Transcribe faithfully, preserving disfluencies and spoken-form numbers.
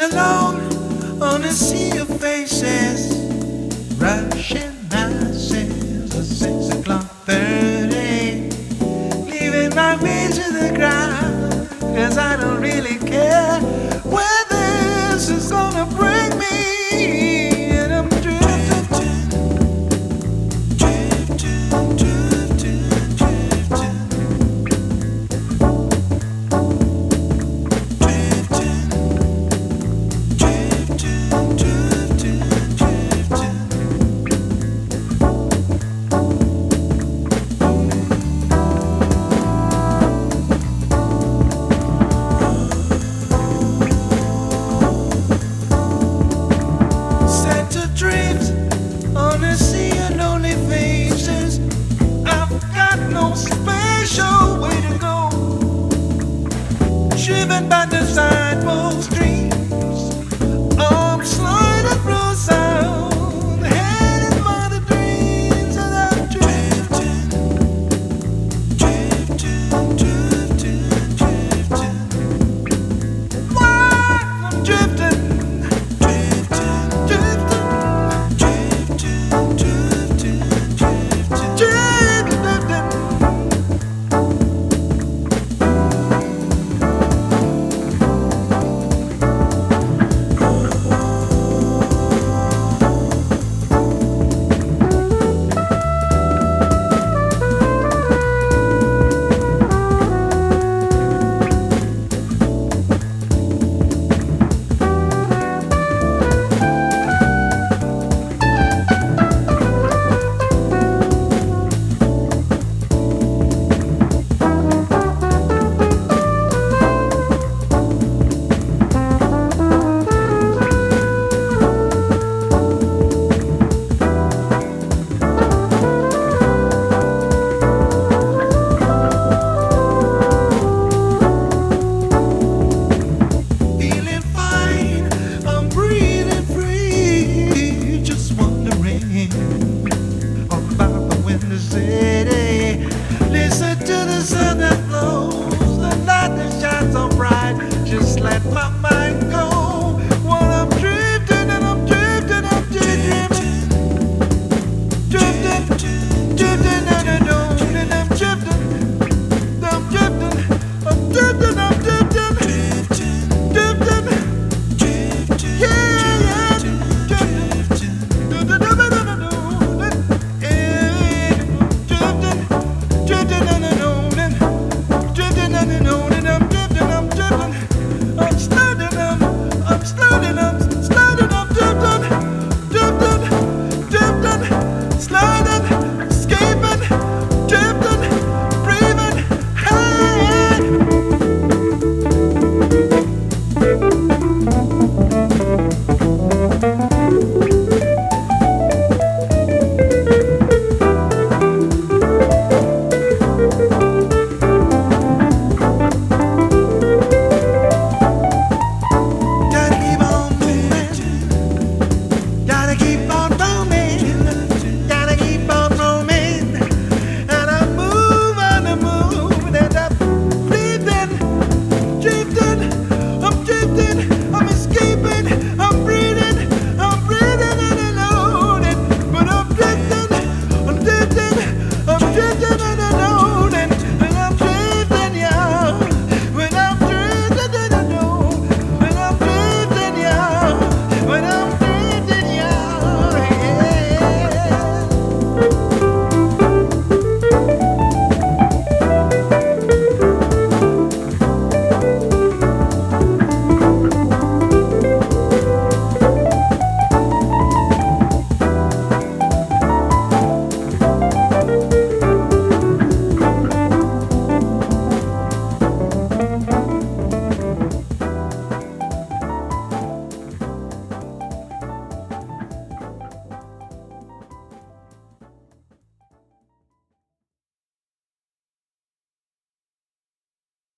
alone on a sea of faces, rushing masses at six o'clock thirty, leaving my way to the ground, cause I don't really care where this is gonna bring me. And I'm drifting, drifting, drifting, drifting, on a sea of lonely faces. I've got no special way to go, driven by the sidewalk street.